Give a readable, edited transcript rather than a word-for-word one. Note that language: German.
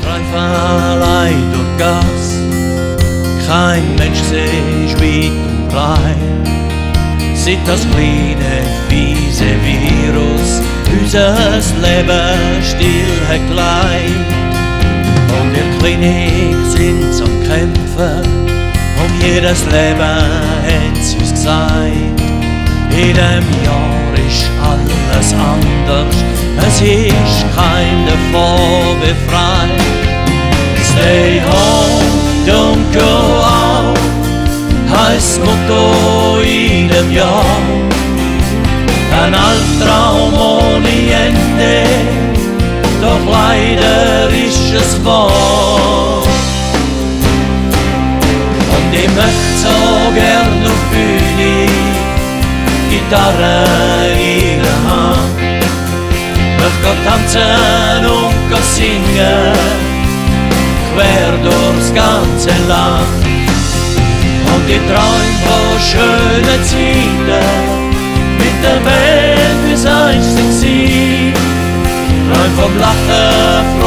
Allein durch Gas, kein Mensch sich weit und breit. Seit das kleine, fiese Virus unser Leben still hat gelegt. Und in der Klinik sind sie am Kämpfen, jedes Leben hat sie uns gesagt. In dem Jahr ist alles anders, es ist keiner davon befreit. Stay home, don't go out, heisst Motto in dem Jahr. Ein Albtraum ohne Ende, doch leider ist es wahr. Und ich möchte so gern auf Bühne, Gitarre in der Hand, möchte tanzen und singen, quer durchs ganze Land. Und ich träum von schönen Zeiten, mit der Welt, wie's einst war. Träum vom Lachen,